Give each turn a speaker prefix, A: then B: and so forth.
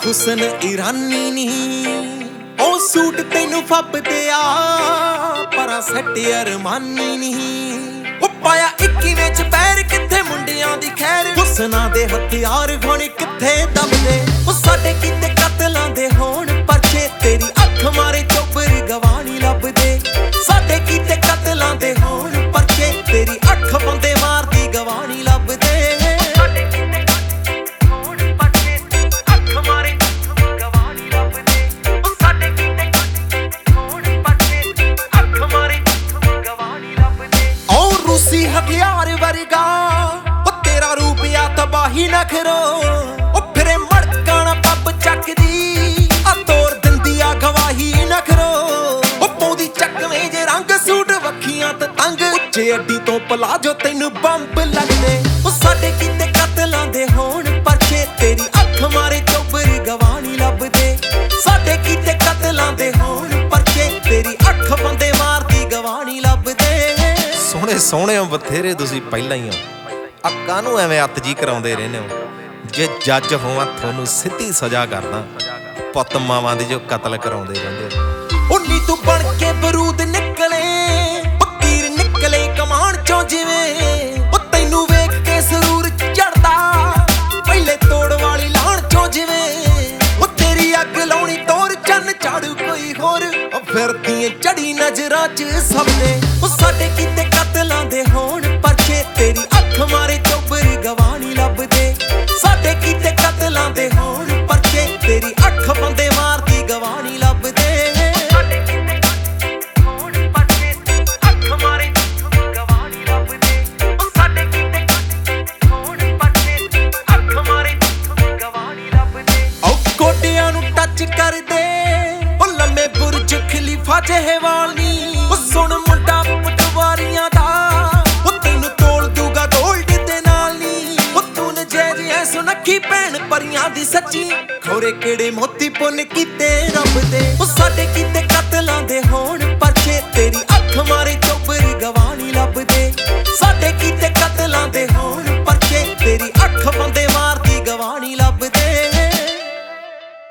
A: ਹੁਸਨ ਈਰਾਨੀ ਨਹੀਂ ਉਹ ਸੂਟ ਤੈਨੂੰ ਫੱਬਦੇ ਆ ਪਰ ਸੱਟ ਅਰਮਾਨੀ ਨਹੀਂ ਉਹ ਪਾਇਆ 21ਵੇਂ ਚ ਪੈਰ ਕਿੱਥੇ ਮੁੰਡਿਆਂ ਦੀ ਖੈਰ ਹੁਸਨਾਂ ਦੇ ਹਥਿਆਰ ਗੋਣੇ ਕਿੱਥੇ ਦਮਦੇ ਉਹ ਸਾਡੇ ਕੀਤੇ ਕਤਲਾਂ ਦੇ ਹੋਣ ਪਰਚੇ ਤੇਰੀ ਅੱਖ ਮਾਰੇ ਚੋਬਰ ਗਵਾਣੀ ਲੱਭਦੇ ਸਾਡੇ ਕੀਤੇ ਕਤਲਾਂ ਦੇ ਹੋਣ ਪਰਚੇ ਤੇਰੀ ਅੱਖ ਬੰਦੇ ਮਾਰਦੀ ਗਵਾਣੀ ਲੱਭਦੇ ਹਥਿਆਰ ਵਰਗਾ ਉਹ ਤੇਰਾ ਰੂਪ ਆ ਤਬਾਹੀ ਨਾ ਕਰੋ ਉਹ ਫਿਰੇ ਮੜਕਾਣਾ ਪੱਬ ਚੱਕਦੀ ਆ ਤੋਰ ਦਿੰਦੀ ਆ ਗਵਾਹੀ ਨਾ ਕਰੋ ਉਹ ਪਾਉਂਦੀ ਚੱਕਵੇਂ ਜੇ ਰੰਗ ਸੂਟ ਵੱਖੀਆਂ ਤੇ ਤੰਗ ਉੱਚੇ ਅੱਡੀ ਤੋਂ ਪਲਾਜੋ ਤੈਨੂੰ ਬੰਬ ਲੱਗਦੇ ਉਹ ਸਾਡੇ ਕੀਤੇ ਕਤਲਾਂ ਦੇ ਹੋਣ ਪਰਚੇ ਤੇਰੀ ਅੱਖ ਮਾਰੇ ਚੋਬਰ ਗਵਾਣੀ ਲੱਭਦੇ ਸਾਡੇ ਕੀਤੇ ਕਤਲਾਂ ਦੇ ਹੋਣ ਪਰਚੇ ਤੇਰੀ ਅੱਖ ਬੰਦੇ ਮਾਰਦੀ ਗਵਾਣੀ ਲੱਭਦੇ
B: ਸੋਹਣੇ ਸੋਹਣੇ ਬਥੇਰੇ ਤੁਸੀਂ ਪਹਿਲਾਂ ਹੀ ਹੋ ਆ ਕਾਹਨੂੰ ਐਵੇਂ ਅੱਤ ਜੀ ਕਰਾਉਂਦੇ ਰਹਿੰਦੇ ਹੋ ਜੇ ਜੱਜ ਹੋਵਾਂ ਤੁਹਾਨੂੰ ਸਿੱਧੀ ਸਜ਼ਾ ਕਰਦਾ ਪੁੱਤ ਮਾਵਾਂ ਦੇ ਜੋ ਕਤਲ ਕਰਾਉਂਦੇ ਰਹਿੰਦੇ ਹੋ
A: ਉਨੀ ਤੂੰ ਬਣ ਕੇ ਬਰੂਦ ਨਿਕਲੇ ਉਹ ਤੀਰ ਨਿਕਲੇ ਕਮਾਨ ਚੋਂ ਜਿਵੇਂ ਉਹ ਤੈਨੂੰ ਵੇਖ ਕੇ ਸਰੂਰ ਚੜਦਾ ਪਹਿਲੇ ਤੋੜ ਵਾਲੀ ਲਾਣ ਚੋਂ ਜਿਵੇਂ ਉਹ ਤੇਰੀ ਅੱਗ ਲਾਉਣੀ ਤੋਰ ਚੰਨ ਝਾੜੂ ਕੋਈ ਹੋਰ ਉਹ ਫਿਰਦੀ ਚੜੀ ਨਜ਼ਰਾਂ 'ਚ ਸਭ ਨੇ ਉਹ ਸਾਡੇ ਕੀਤੇ ਕਤਲਾਂ ਦੇ ਹੋਣ ਪਰਚੇ ਤੇਰੀ ਅੱਖ ਮਾਰੇ ਚੋਬਰ ਗਵਾਣੀ ਲੱਭਦੇ ਸਾਡੇ ਕੀਤੇ ਕਤਲਾਂ ਦੇ ਹੋਣ ਪਰਚੇ ਤੇਰੀ ਅੱਖ ਬੰਦੇ ਮਾਰਦੀ ਗਵਾਣੀ ਲੱਭਦੇ ਸਾਡੇ ਕੀਤੇ ਹੋਣ ਪਰਚੇ ਅੱਖ ਮਾਰੇ ਗਵਾਣੀ ਲੱਭਦੇ ਸਾਡੇ ਕੀਤੇ ਹੋਣ ਪਰਚੇ ਅੱਖ ਮਾਰੇ ਗਵਾਣੀ ਲੱਭਦੇ ਉਹ ਗੋਡਿਆਂ ਨੂੰ ਟੱਚ ਕਰਦੇ ਉਹ ਲੰਮੇ ਬੁਰਜ ਖਲੀਫਾ ਜਿਹੇ ਵਾਲ ਨੀ ਉਹ ਸੁਣ ਮੁੰਡਾ ਪਟਵਾਰੀਆਂ ਦਾ ਉਹ ਤੈਨੂੰ ਤੋਲ ਦੂਗਾ ਗੋਲਡ ਦੇ ਨਾਲ ਨੀ ਉਹ ਤੂੰ ਨਜੇ ਐ ਸੁਨੱਖੀ ਭੈਣ ਪਰੀਆਂ ਦੀ ਸੱਚੀ ਖੋਰੇ ਕਿਹੜੇ ਮੋਤੀ ਪੁੰਨ ਕੀਤੇ ਰੱਬ ਦੇ ਉਹ ਸਾਡੇ ਕੀਤੇ ਕਤਲਾਂ